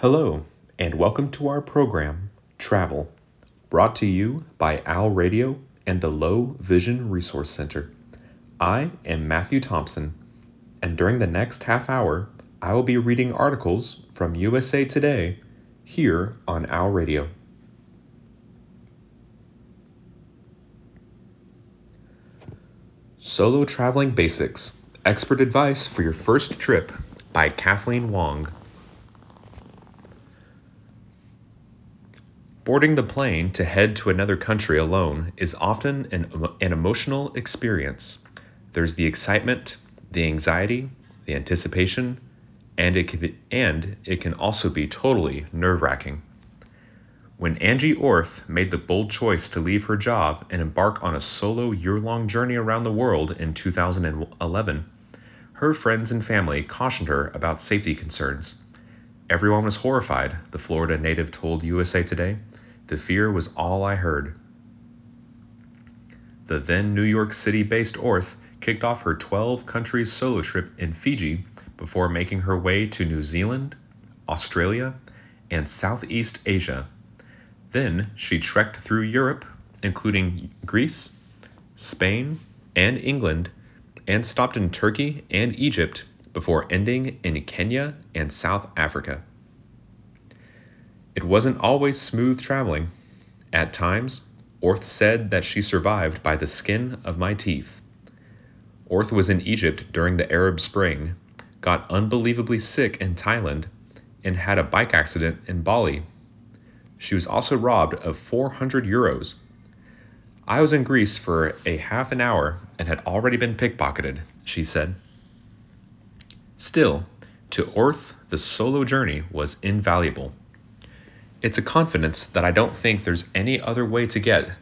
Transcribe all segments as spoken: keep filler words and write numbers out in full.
Hello, and welcome to our program, Travel, brought to you by Owl Radio and the Low Vision Resource Center. I am Matthew Thompson, and during the next half hour, I will be reading articles from U S A Today here on Owl Radio. Solo Traveling Basics, Expert Advice for Your First Trip by Kathleen Wong. Boarding the plane to head to another country alone is often an, an emotional experience. There's the excitement, the anxiety, the anticipation, and it can be, and it can also be totally nerve-wracking. When Angie Orth made the bold choice to leave her job and embark on a solo year-long journey around the world in two thousand eleven, her friends and family cautioned her about safety concerns. Everyone was horrified, the Florida native told U S A Today. The fear was all I heard. The then New York City-based Orth kicked off her twelve-country solo trip in Fiji before making her way to New Zealand, Australia, and Southeast Asia. Then she trekked through Europe, including Greece, Spain, and England, and stopped in Turkey and Egypt before ending in Kenya and South Africa. It wasn't always smooth traveling. At times, Orth said that she survived by the skin of my teeth. Orth was in Egypt during the Arab Spring, got unbelievably sick in Thailand, and had a bike accident in Bali. She was also robbed of four hundred euros. I was in Greece for a half an hour and had already been pickpocketed, she said. Still, to Orth, the solo journey was invaluable. It's a confidence that I don't think there's any other way to get.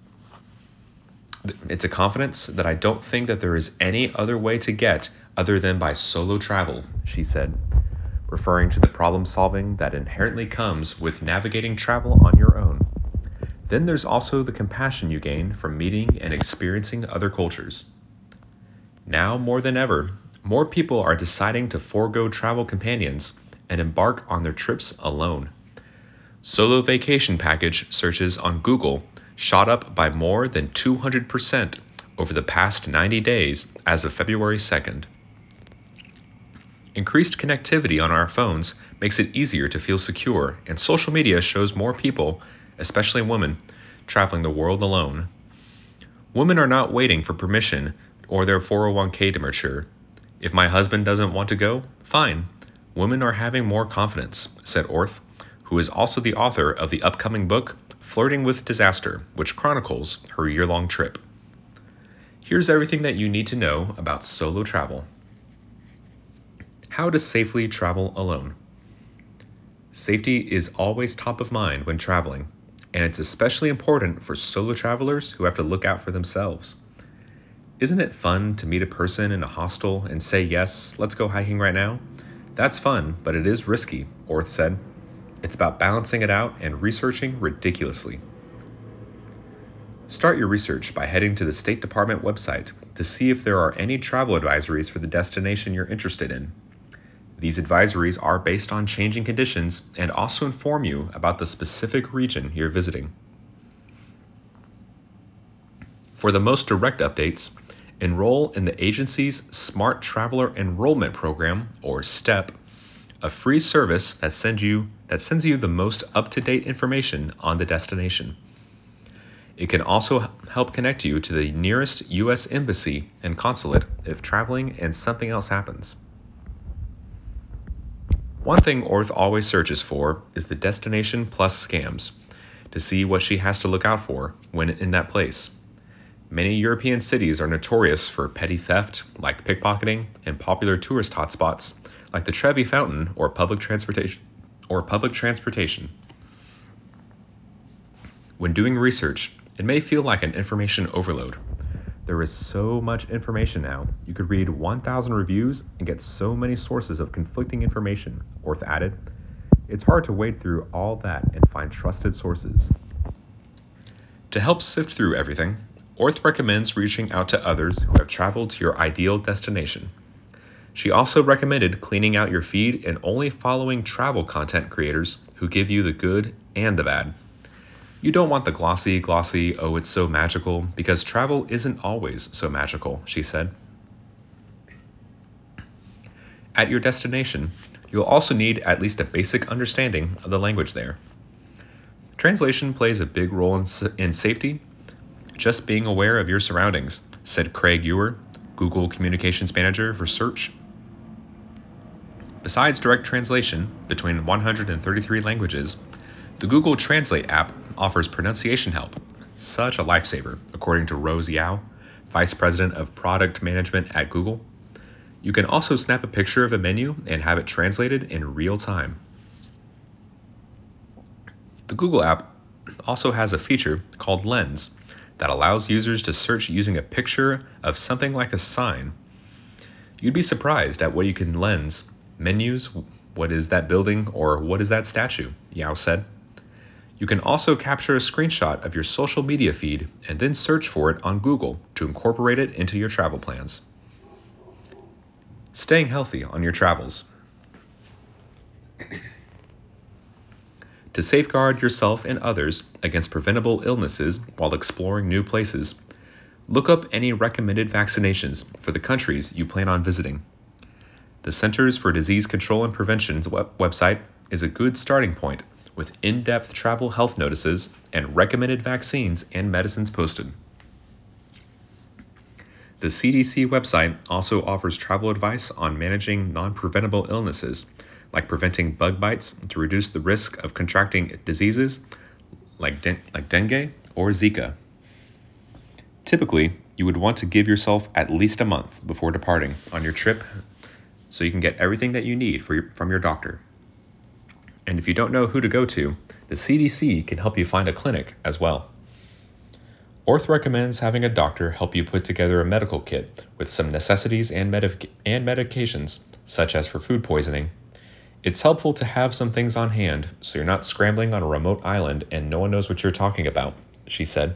It's a confidence that I don't think that there is any other way to get other than by solo travel, she said, referring to the problem solving that inherently comes with navigating travel on your own. Then there's also the compassion you gain from meeting and experiencing other cultures. Now more than ever, more people are deciding to forego travel companions and embark on their trips alone. Solo vacation package searches on Google shot up by more than two hundred percent over the past ninety days as of February second. Increased connectivity on our phones makes it easier to feel secure, and social media shows more people, especially women, traveling the world alone. Women are not waiting for permission or their four oh one k to mature. If my husband doesn't want to go, fine. Women are having more confidence, said Orth, who is also the author of the upcoming book, Flirting with Disaster, which chronicles her year-long trip. Here's everything that you need to know about solo travel. How to safely travel alone. Safety is always top of mind when traveling, and it's especially important for solo travelers who have to look out for themselves. Isn't it fun to meet a person in a hostel and say, yes, let's go hiking right now? That's fun, but it is risky, Orth said. It's about balancing it out and researching ridiculously. Start your research by heading to the State Department website to see if there are any travel advisories for the destination you're interested in. These advisories are based on changing conditions and also inform you about the specific region you're visiting. For the most direct updates, enroll in the agency's Smart Traveler Enrollment Program, or STEP, a free service that sends you that sends you the most up-to-date information on the destination. It can also help connect you to the nearest U S embassy and consulate if traveling and something else happens. One thing Orth always searches for is the Destination Plus scams to see what she has to look out for when in that place. Many European cities are notorious for petty theft, like pickpocketing, and popular tourist hotspots, like the Trevi Fountain or public transportation. Or public transportation. When doing research, it may feel like an information overload. There is so much information now. You could read one thousand reviews and get so many sources of conflicting information, Orth added. It's hard to wade through all that and find trusted sources. To help sift through everything, Orth recommends reaching out to others who have traveled to your ideal destination. She also recommended cleaning out your feed and only following travel content creators who give you the good and the bad. You don't want the glossy, glossy, oh, it's so magical, because travel isn't always so magical, she said. At your destination, you'll also need at least a basic understanding of the language there. Translation plays a big role in, in safety. Just being aware of your surroundings, said Craig Ewer, Google Communications Manager for Search. Besides direct translation between one hundred thirty-three languages, the Google Translate app offers pronunciation help, such a lifesaver, according to Rose Yao, Vice President of Product Management at Google. You can also snap a picture of a menu and have it translated in real time. The Google app also has a feature called Lens that allows users to search using a picture of something like a sign. You'd be surprised at what you can lens. Menus, what is that building, or what is that statue, Yao said. You can also capture a screenshot of your social media feed and then search for it on Google to incorporate it into your travel plans. Staying healthy on your travels. To safeguard yourself and others against preventable illnesses while exploring new places, look up any recommended vaccinations for the countries you plan on visiting. The Centers for Disease Control and Prevention's web- website is a good starting point with in-depth travel health notices and recommended vaccines and medicines posted. The C D C website also offers travel advice on managing non-preventable illnesses, like preventing bug bites to reduce the risk of contracting diseases like, de- like dengue or Zika. Typically, you would want to give yourself at least a month before departing on your trip so you can get everything that you need for your, from your doctor. And if you don't know who to go to, the C D C can help you find a clinic as well. Orth recommends having a doctor help you put together a medical kit with some necessities and, medic- and medications, such as for food poisoning. It's helpful to have some things on hand so you're not scrambling on a remote island and no one knows what you're talking about, she said.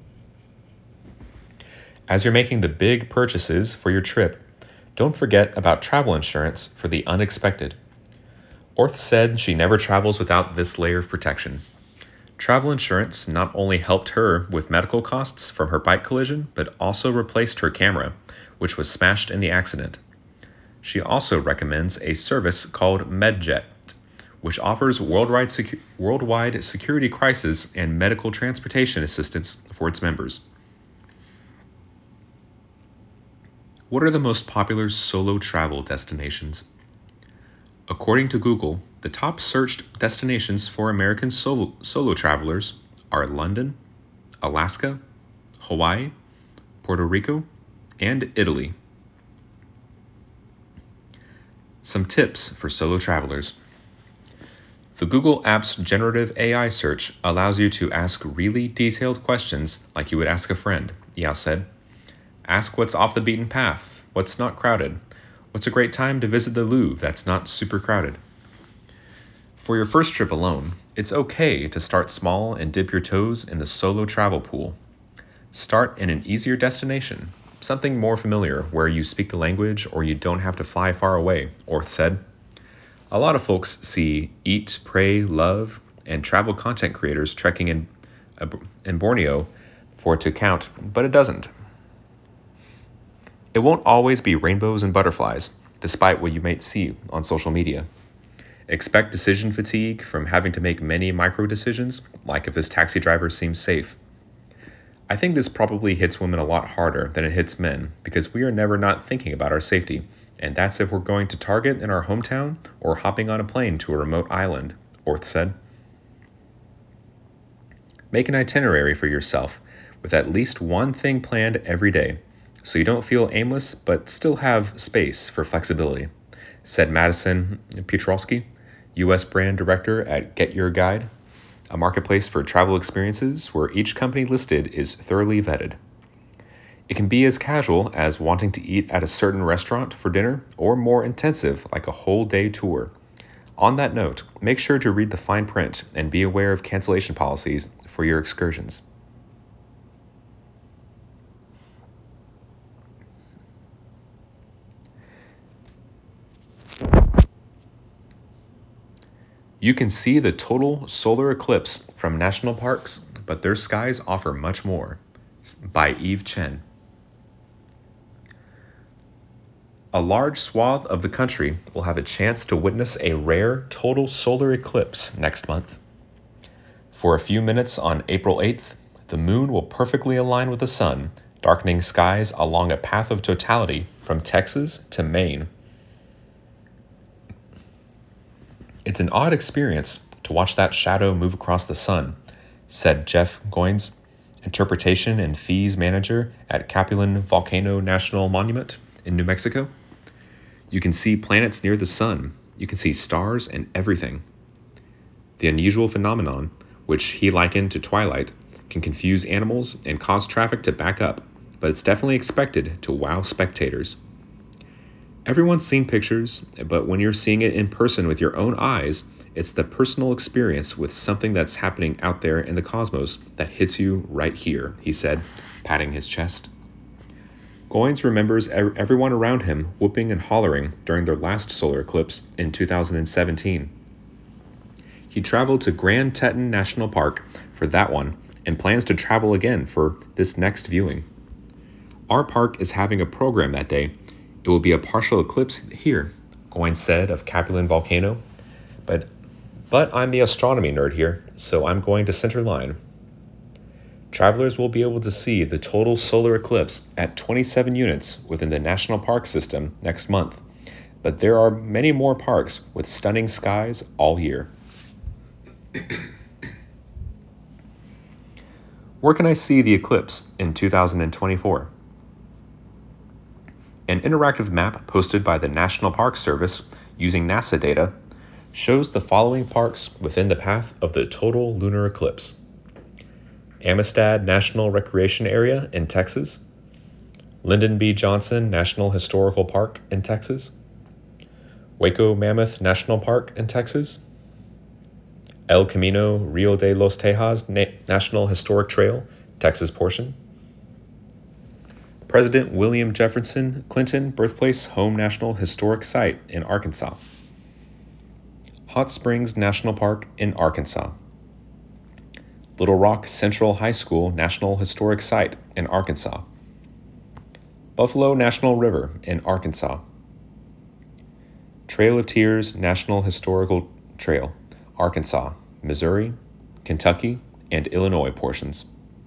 As you're making the big purchases for your trip, don't forget about travel insurance for the unexpected. Orth said she never travels without this layer of protection. Travel insurance not only helped her with medical costs from her bike collision, but also replaced her camera, which was smashed in the accident. She also recommends a service called MedJet, which offers worldwide, secu- worldwide security crisis and medical transportation assistance for its members. What are the most popular solo travel destinations? According to Google, the top searched destinations for American solo, solo travelers are London, Alaska, Hawaii, Puerto Rico, and Italy. Some tips for solo travelers. The Google app's generative A I search allows you to ask really detailed questions like you would ask a friend, Yao said. Ask what's off the beaten path, what's not crowded, what's a great time to visit the Louvre that's not super crowded. For your first trip alone, it's okay to start small and dip your toes in the solo travel pool. Start in an easier destination, something more familiar where you speak the language or you don't have to fly far away, Orth said. A lot of folks see Eat, Pray, Love, and travel content creators trekking in, in Borneo for it to count, but it doesn't. It won't always be rainbows and butterflies, despite what you might see on social media. Expect decision fatigue from having to make many micro decisions, like if this taxi driver seems safe. I think this probably hits women a lot harder than it hits men because we are never not thinking about our safety, and that's if we're going to Target in our hometown or hopping on a plane to a remote island, Orth said. Make an itinerary for yourself with at least one thing planned every day so you don't feel aimless but still have space for flexibility, said Madison Pietrowski, U S brand director at Get Your Guide, a marketplace for travel experiences where each company listed is thoroughly vetted. It can be as casual as wanting to eat at a certain restaurant for dinner or more intensive like a whole day tour. On that note, make sure to read the fine print and be aware of cancellation policies for your excursions. You can see the total solar eclipse from national parks, but their skies offer much more. By Eve Chen. A large swath of the country will have a chance to witness a rare total solar eclipse next month. For a few minutes on April eighth, the moon will perfectly align with the sun, darkening skies along a path of totality from Texas to Maine. It's an odd experience to watch that shadow move across the sun, said Jeff Goins, interpretation and fees manager at Capulin Volcano National Monument in New Mexico. You can see planets near the sun. You can see stars and everything. The unusual phenomenon, which he likened to twilight, can confuse animals and cause traffic to back up, but it's definitely expected to wow spectators. Everyone's seen pictures, but when you're seeing it in person with your own eyes, it's the personal experience with something that's happening out there in the cosmos that hits you right here, he said, patting his chest. Goins remembers everyone around him whooping and hollering during their last solar eclipse in two thousand seventeen. He traveled to Grand Teton National Park for that one and plans to travel again for this next viewing. Our park is having a program that day. It will be a partial eclipse here, Goins said of Capulin Volcano. But, but I'm the astronomy nerd here, so I'm going to center line. Travelers will be able to see the total solar eclipse at twenty-seven units within the national park system next month, but there are many more parks with stunning skies all year. Where can I see the eclipse in two thousand twenty-four? An interactive map posted by the National Park Service using NASA data shows the following parks within the path of the total lunar eclipse. Amistad National Recreation Area in Texas, Lyndon B. Johnson National Historical Park in Texas, Waco Mammoth National Park in Texas, El Camino Rio de los Tejas Na- National Historic Trail, Texas portion, President William Jefferson Clinton Birthplace Home National Historic Site in Arkansas, Hot Springs National Park in Arkansas, Little Rock Central High School National Historic Site in Arkansas, Buffalo National River in Arkansas, Trail of Tears National Historical Trail, Arkansas, Missouri, Kentucky, and Illinois portions,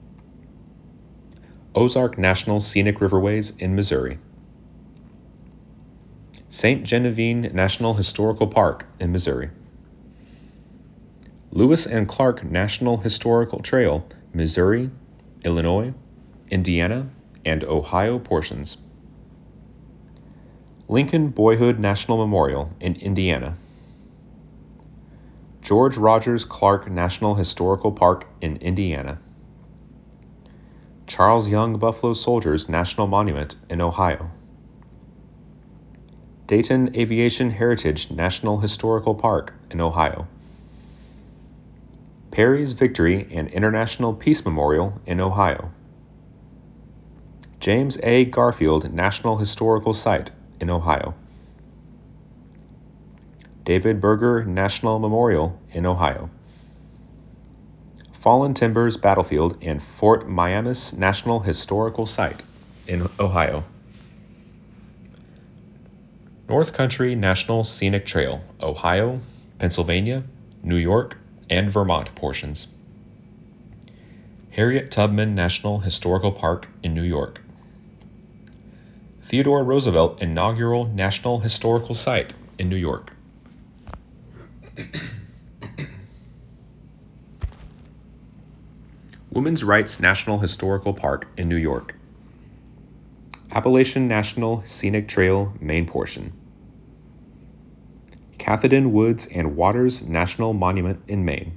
Ozark National Scenic Riverways in Missouri, Saint Genevieve National Historical Park in Missouri, Lewis and Clark National Historical Trail, Missouri, Illinois, Indiana, and Ohio portions, Lincoln Boyhood National Memorial in Indiana, George Rogers Clark National Historical Park in Indiana, Charles Young Buffalo Soldiers National Monument in Ohio, Dayton Aviation Heritage National Historical Park in Ohio, Perry's Victory and International Peace Memorial in Ohio, James A. Garfield National Historical Site in Ohio, David Berger National Memorial in Ohio, Fallen Timbers Battlefield and Fort Miamis National Historical Site in Ohio, North Country National Scenic Trail, Ohio, Pennsylvania, New York, and Vermont portions, Harriet Tubman National Historical Park in New York, Theodore Roosevelt Inaugural National Historical Site in New York, Women's Rights National Historical Park in New York, Appalachian National Scenic Trail main portion, Cathodin Woods and Waters National Monument in Maine.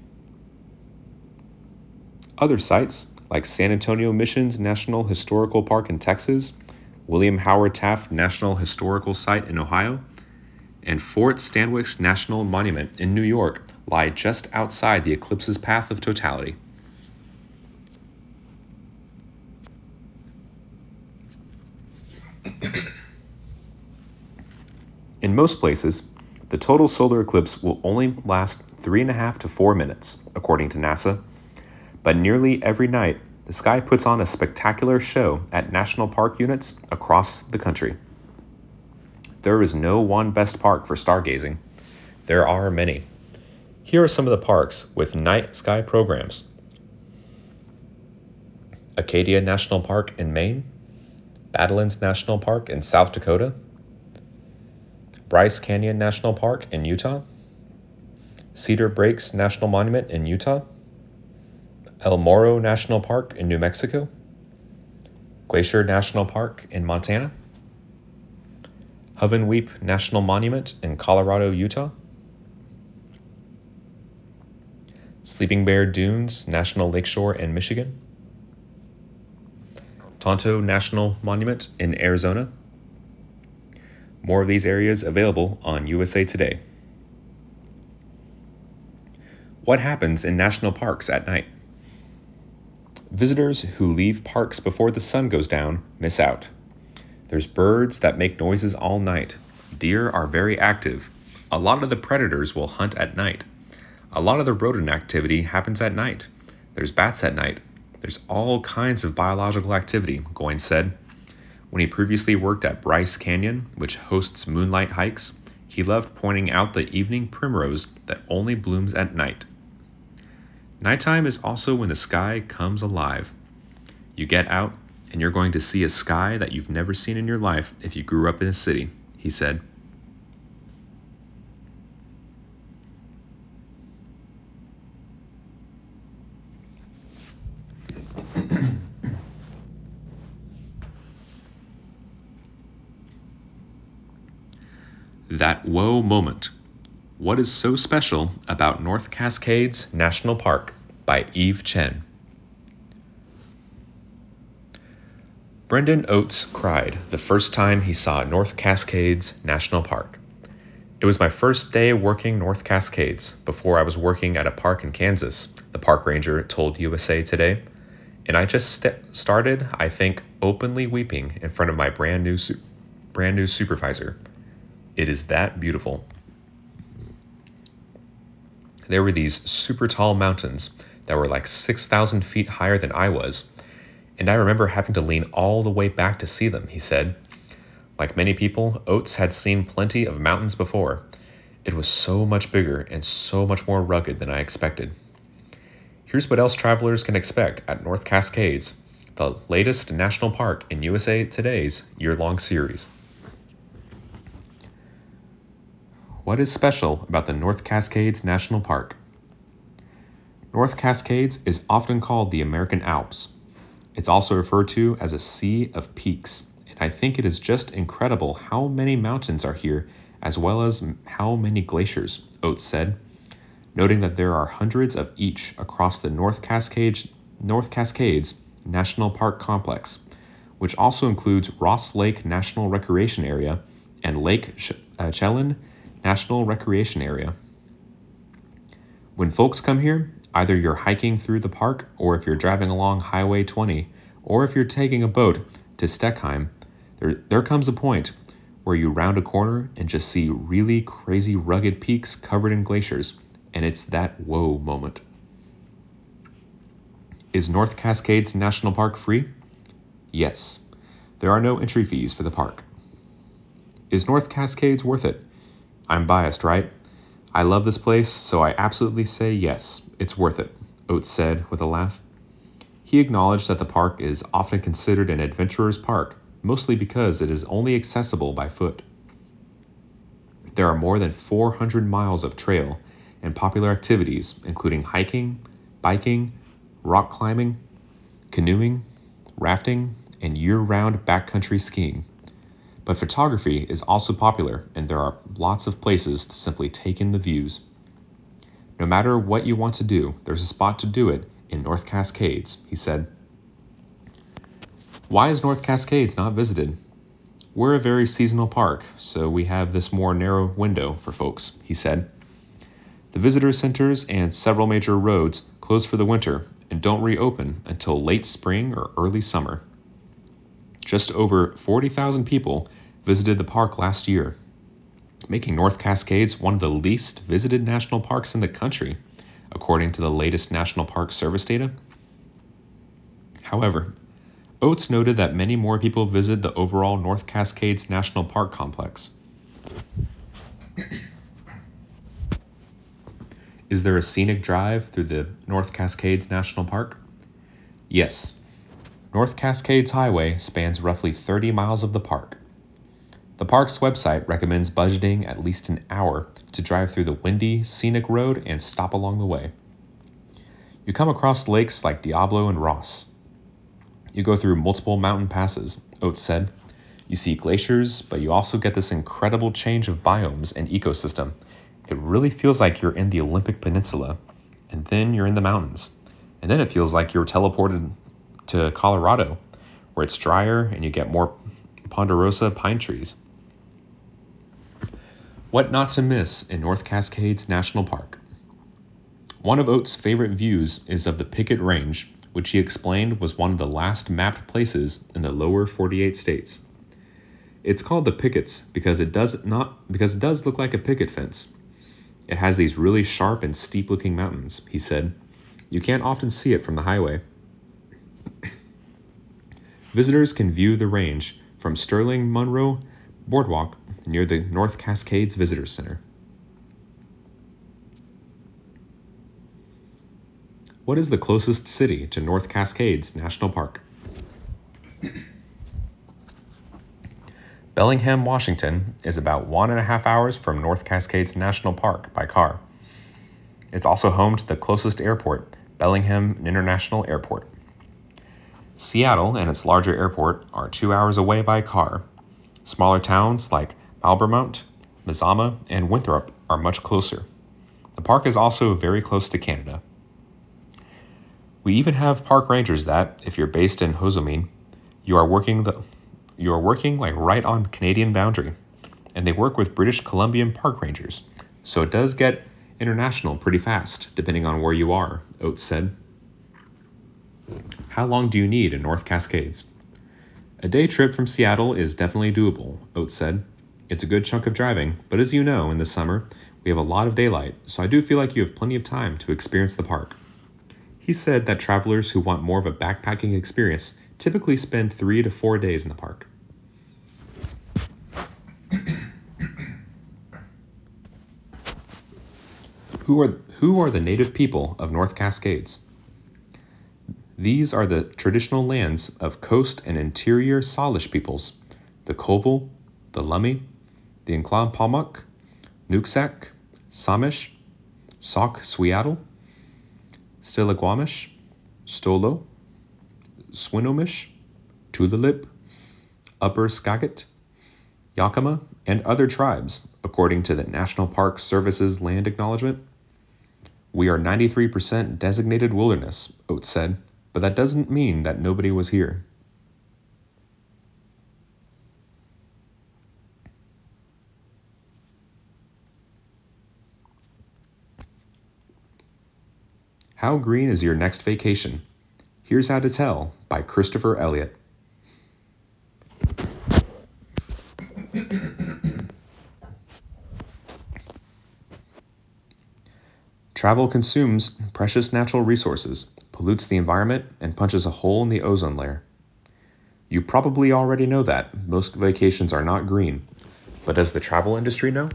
Other sites, like San Antonio Missions National Historical Park in Texas, William Howard Taft National Historical Site in Ohio, and Fort Stanwix National Monument in New York, lie just outside the eclipse's path of totality. In most places, The total solar eclipse will only last three and a half to four minutes, according to NASA, but nearly every night, the sky puts on a spectacular show at national park units across the country. There is no one best park for stargazing. There are many. Here are some of the parks with night sky programs. Acadia National Park in Maine, Badlands National Park in South Dakota, Bryce Canyon National Park in Utah, Cedar Breaks National Monument in Utah, El Morro National Park in New Mexico, Glacier National Park in Montana, Hovenweep National Monument in Colorado, Utah, Sleeping Bear Dunes National Lakeshore in Michigan, Tonto National Monument in Arizona. More of these areas available on U S A Today. What happens in national parks at night? Visitors who leave parks before the sun goes down miss out. There's birds that make noises all night. Deer are very active. A lot of the predators will hunt at night. A lot of the rodent activity happens at night. There's bats at night. There's all kinds of biological activity, Goins said. When he previously worked at Bryce Canyon, which hosts moonlight hikes, he loved pointing out the evening primrose that only blooms at night. Nighttime is also when the sky comes alive. You get out, and you're going to see a sky that you've never seen in your life if you grew up in a city, he said. That Whoa Moment. What is so special about North Cascades National Park by Eve Chen. Brendan Oates cried the first time he saw North Cascades National Park. It was my first day working North Cascades before I was working at a park in Kansas, the park ranger told U S A Today, and I just st- started, I think, openly weeping in front of my brand new su- brand new supervisor. It is that beautiful. There were these super tall mountains that were like six thousand feet higher than I was, and I remember having to lean all the way back to see them, he said. Like many people, Oates had seen plenty of mountains before. It was so much bigger and so much more rugged than I expected. Here's what else travelers can expect at North Cascades, the latest national park in U S A Today's year-long series. What is special about the North Cascades National Park? North Cascades is often called the American Alps. It's also referred to as a sea of peaks, and I think it is just incredible how many mountains are here, as well as how many glaciers, Oates said, noting that there are hundreds of each across the North Cascades, North Cascades National Park Complex, which also includes Ross Lake National Recreation Area and Lake Ch- uh, Chelan National Recreation Area. When folks come here, either you're hiking through the park, or if you're driving along Highway twenty, or if you're taking a boat to Steckheim, there, there comes a point where you round a corner and just see really crazy rugged peaks covered in glaciers, and it's that whoa moment. Is North Cascades National Park free? Yes. There are no entry fees for the park. Is North Cascades worth it? I'm biased, right? I love this place, so I absolutely say yes, it's worth it, Oates said with a laugh. He acknowledged that the park is often considered an adventurer's park, mostly because it is only accessible by foot. There are more than four hundred miles of trail and popular activities, including hiking, biking, rock climbing, canoeing, rafting, and year-round backcountry skiing. But photography is also popular, and there are lots of places to simply take in the views. No matter what you want to do, there's a spot to do it in North Cascades, he said. Why is North Cascades not visited? We're a very seasonal park, so we have this more narrow window for folks, he said. The visitor centers and several major roads close for the winter and don't reopen until late spring or early summer. Just over forty thousand people visited the park last year. making North Cascades one of the least visited national parks in the country, according to the latest National Park Service data. However, Oates noted that many more people visit the overall North Cascades National Park complex. Is there a scenic drive through the North Cascades National Park? Yes. North Cascades Highway spans roughly thirty miles of the park. The park's website recommends budgeting at least an hour to drive through the windy, scenic road and stop along the way. You come across lakes like Diablo and Ross. You go through multiple mountain passes, Oates said. You see glaciers, but you also get this incredible change of biomes and ecosystem. It really feels like you're in the Olympic Peninsula, and then you're in the mountains. And then it feels like you're teleported to Colorado, where it's drier and you get more ponderosa pine trees. What not to miss in North Cascades National Park? One of Oates' favorite views is of the Pickett Range, which he explained was one of the last mapped places in the lower forty-eight states. It's called the Pickets because it does not because it does look like a picket fence. It has these really sharp and steep-looking mountains, he said. You can't often see it from the highway. Visitors can view the range from Sterling Monroe Boardwalk near the North Cascades Visitor Center. What is the closest city to North Cascades National Park? Bellingham, Washington is about one and a half hours from North Cascades National Park by car. It's also home to the closest airport, Bellingham International Airport. Seattle and its larger airport are two hours away by car. Smaller towns like Albermont, Mazama, and Winthrop are much closer. The park is also very close to Canada. We even have park rangers that, if you're based in Hozomene, you are working the you are working like right on Canadian boundary, and they work with British Columbian park rangers, so it does get international pretty fast, depending on where you are, Oates said. How long do you need in North Cascades? A day trip from Seattle is definitely doable, Oates said. It's a good chunk of driving, but as you know, in the summer, we have a lot of daylight, so I do feel like you have plenty of time to experience the park. He said that travelers who want more of a backpacking experience typically spend three to four days in the park. Who are, who are the native people of North Cascades? These are the traditional lands of coast and interior Salish peoples, the Koval, the Lummi, the Inclampalmuck, Nooksack, Samish, Sauk Swiattle, Stillaguamish, Stolo, Swinomish, Tulalip, Upper Skagit, Yakima, and other tribes, according to the National Park Service's land acknowledgement. We are ninety-three percent designated wilderness, Oates said, but that doesn't mean that nobody was here. How green is your next vacation? Here's How to Tell by Christopher Elliott. Travel consumes precious natural resources, pollutes the environment, and punches a hole in the ozone layer. You probably already know that most vacations are not green, but does the travel industry know?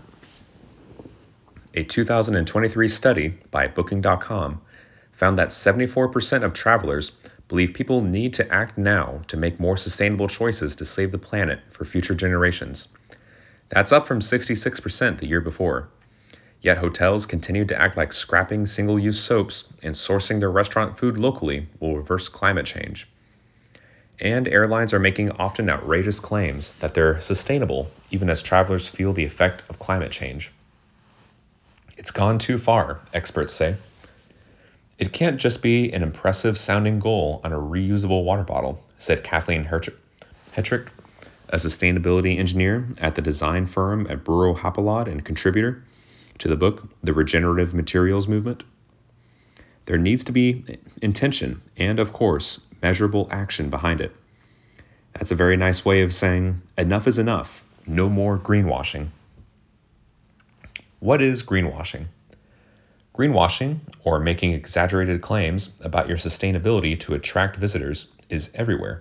A two thousand twenty-three study by Booking dot com found that seventy-four percent of travelers believe people need to act now to make more sustainable choices to save the planet for future generations. That's up from sixty-six percent the year before. Yet hotels continue to act like scrapping single-use soaps and sourcing their restaurant food locally will reverse climate change. And airlines are making often outrageous claims that they're sustainable even as travelers feel the effect of climate change. It's gone too far, experts say. It can't just be an impressive sounding goal on a reusable water bottle, said Kathleen Hetrick, a sustainability engineer at the design firm at Buro Happold and contributor to the book, The Regenerative Materials Movement. There needs to be intention and, of course, measurable action behind it. That's a very nice way of saying enough is enough, no more greenwashing. What is greenwashing? Greenwashing, or making exaggerated claims about your sustainability to attract visitors, is everywhere.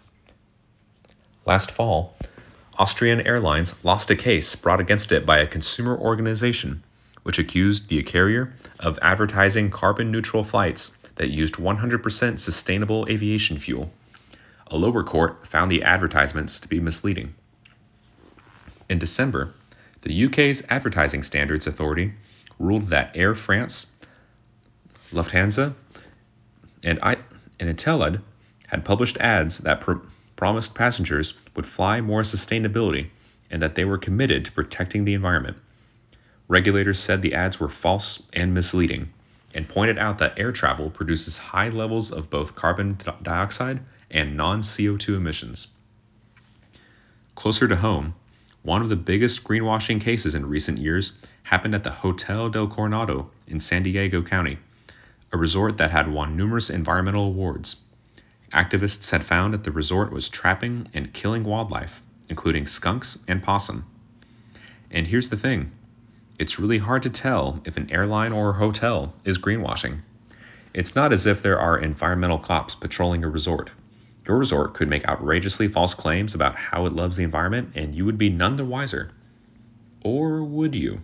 Last fall, Austrian Airlines lost a case brought against it by a consumer organization which accused the carrier of advertising carbon-neutral flights that used one hundred percent sustainable aviation fuel. A lower court found the advertisements to be misleading. In December, the U K's Advertising Standards Authority ruled that Air France, Lufthansa, and, I, and Etihad had published ads that pr- promised passengers would fly more sustainability and that they were committed to protecting the environment. Regulators said the ads were false and misleading and pointed out that air travel produces high levels of both carbon dioxide and non-C O two emissions. Closer to home, one of the biggest greenwashing cases in recent years happened at the Hotel del Coronado in San Diego County, a resort that had won numerous environmental awards. Activists had found that the resort was trapping and killing wildlife, including skunks and possum. And here's the thing. It's really hard to tell if an airline or a hotel is greenwashing. It's not as if there are environmental cops patrolling a resort. Your resort could make outrageously false claims about how it loves the environment, and you would be none the wiser. Or would you?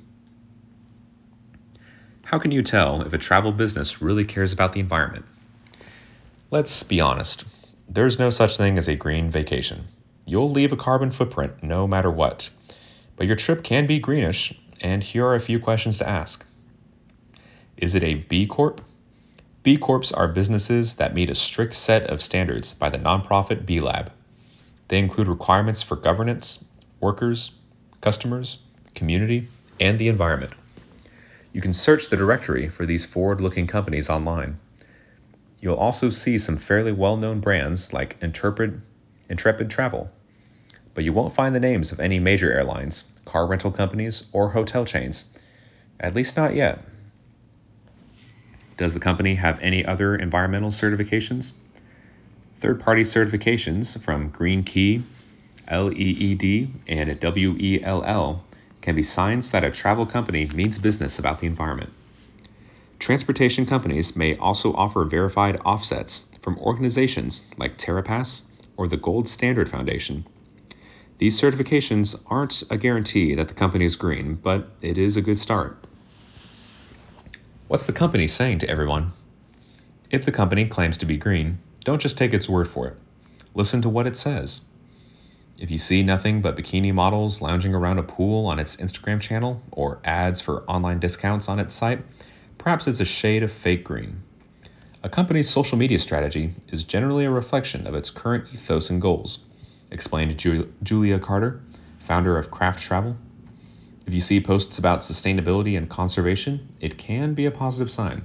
How can you tell if a travel business really cares about the environment? Let's be honest. There's no such thing as a green vacation. You'll leave a carbon footprint no matter what. But your trip can be greenish, and here are a few questions to ask. Is it a B Corp? B Corps are businesses that meet a strict set of standards by the nonprofit B Lab. They include requirements for governance, workers, customers, community, and the environment. You can search the directory for these forward-looking companies online. You'll also see some fairly well-known brands like Intrepid, Intrepid Travel, but you won't find the names of any major airlines, car rental companies, or hotel chains, at least not yet. Does the company have any other environmental certifications? Third-party certifications from Green Key, L E E D, and W E L L can be signs that a travel company means business about the environment. Transportation companies may also offer verified offsets from organizations like TerraPass or the Gold Standard Foundation. These certifications aren't a guarantee that the company is green, but it is a good start. What's the company saying to everyone? If the company claims to be green, don't just take its word for it. Listen to what it says. If you see nothing but bikini models lounging around a pool on its Instagram channel or ads for online discounts on its site, perhaps it's a shade of fake green. A company's social media strategy is generally a reflection of its current ethos and goals, explained Ju- Julia Carter, founder of Craft Travel. If you see posts about sustainability and conservation, it can be a positive sign.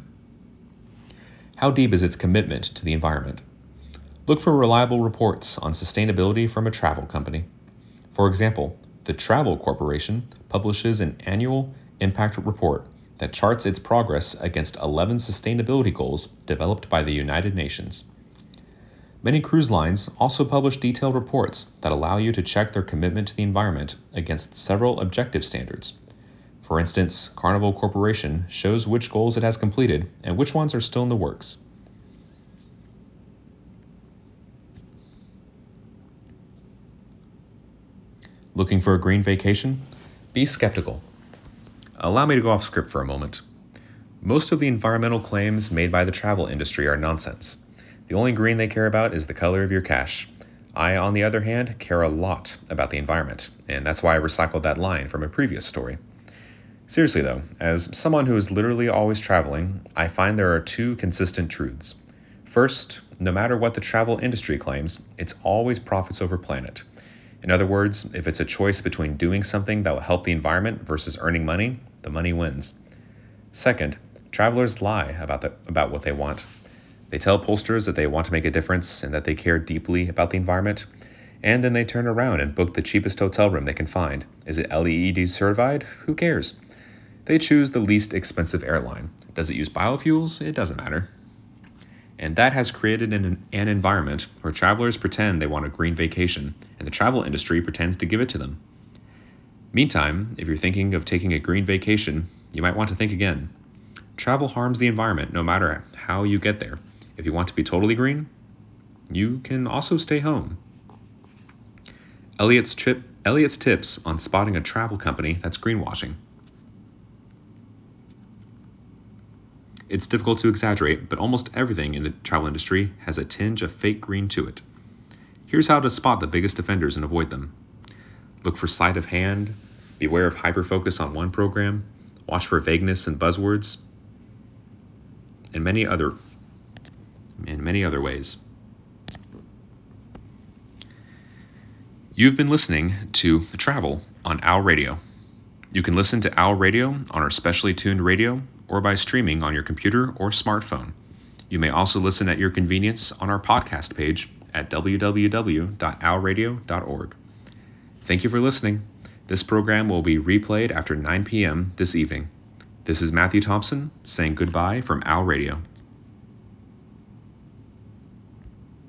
How deep is its commitment to the environment? Look for reliable reports on sustainability from a travel company. For example, the Travel Corporation publishes an annual impact report that charts its progress against eleven sustainability goals developed by the United Nations. Many cruise lines also publish detailed reports that allow you to check their commitment to the environment against several objective standards. For instance, Carnival Corporation shows which goals it has completed and which ones are still in the works. Looking for a green vacation? Be skeptical. Allow me to go off script for a moment. Most of the environmental claims made by the travel industry are nonsense. The only green they care about is the color of your cash. I, on the other hand, care a lot about the environment, and that's why I recycled that line from a previous story. Seriously though, as someone who is literally always traveling, I find there are two consistent truths. First, no matter what the travel industry claims, it's always profits over planet. In other words, if it's a choice between doing something that will help the environment versus earning money, the money wins. Second, travelers lie about the, about what they want. They tell pollsters that they want to make a difference and that they care deeply about the environment, and then they turn around and book the cheapest hotel room they can find. Is it L E E D certified? Who cares? They choose the least expensive airline. Does it use biofuels? It doesn't matter. And that has created an, an environment where travelers pretend they want a green vacation, and the travel industry pretends to give it to them. Meantime, if you're thinking of taking a green vacation, you might want to think again. Travel harms the environment no matter how you get there. If you want to be totally green, you can also stay home. Elliot's, trip, Elliot's tips on spotting a travel company that's greenwashing. It's difficult to exaggerate, but almost everything in the travel industry has a tinge of fake green to it. Here's how to spot the biggest offenders and avoid them. Look for sleight of hand, beware of hyperfocus on one program, watch for vagueness and buzzwords, and many other, in many other ways. You've been listening to Travel on Owl Radio. You can listen to Owl Radio on our specially tuned radio or by streaming on your computer or smartphone. You may also listen at your convenience on our podcast page at w w w dot owl radio dot org. Thank you for listening. This program will be replayed after nine p.m. this evening. This is Matthew Thompson saying goodbye from Owl Radio.